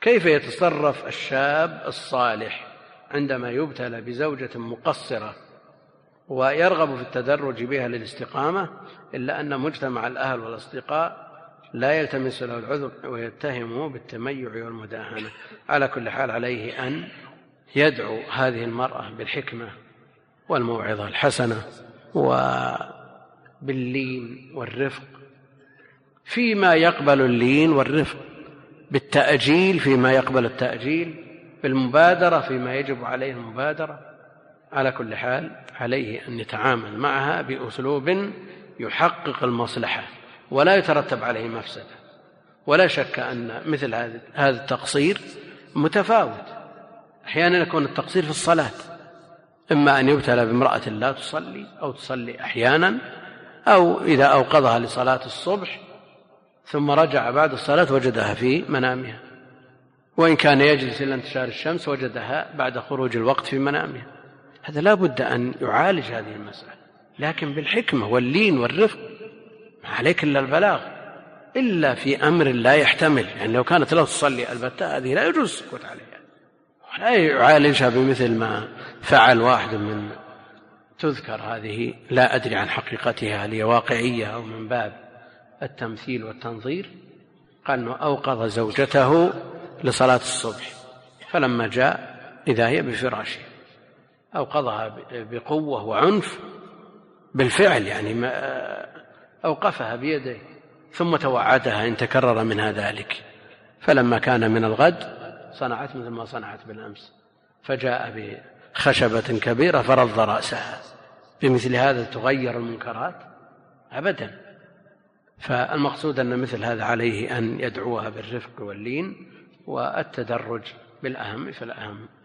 كيف يتصرف الشاب الصالح عندما يبتلى بزوجة مقصرة ويرغب في التدرج بها للاستقامة، إلا أن مجتمع الأهل والأصدقاء لا يلتمس له العذر ويتهمه بالتميع والمداهنة؟ على كل حال عليه أن يدعو هذه المرأة بالحكمة والموعظة الحسنة وباللين والرفق فيما يقبل اللين والرفق، بالتأجيل فيما يقبل التأجيل، بالمبادرة فيما يجب عليه المبادرة. على كل حال عليه أن يتعامل معها بأسلوب يحقق المصلحة ولا يترتب عليه مفسدة. ولا شك أن مثل هذا التقصير متفاوت، أحيانا يكون التقصير في الصلاة، إما أن يبتلى بامرأة لا تصلي أو تصلي أحيانا، أو إذا أوقظها لصلاة الصبح ثم رجع بعد الصلاة وجدها في منامها، وإن كان يجلس إلى انتشار الشمس وجدها بعد خروج الوقت في منامها. هذا لا بد أن يعالج هذه المسألة، لكن بالحكمة واللين والرفق، ما عليك إلا البلاغ، إلا في أمر لا يحتمل. يعني لو كانت لا تصلي البتة هذه لا يجوز السكوت عليها، ولا يعالجها بمثل ما فعل واحد من تذكر هذه لا أدري عن حقيقتها، هل هي واقعية أو من باب التمثيل والتنظير. قال أنه أوقظ زوجته لصلاة الصبح، فلما جاء إذا هي بفراشها، أوقظها بقوة وعنف بالفعل، يعني أوقفها بيده، ثم توعدها إن تكرر منها ذلك. فلما كان من الغد صنعت مثل ما صنعت بالأمس، فجاء بخشبة كبيرة فرض رأسها. بمثل هذا تغير المنكرات أبدا. فالمقصود أن مثل هذا عليه أن يدعوها بالرفق واللين والتدرج بالأهم فالأهم.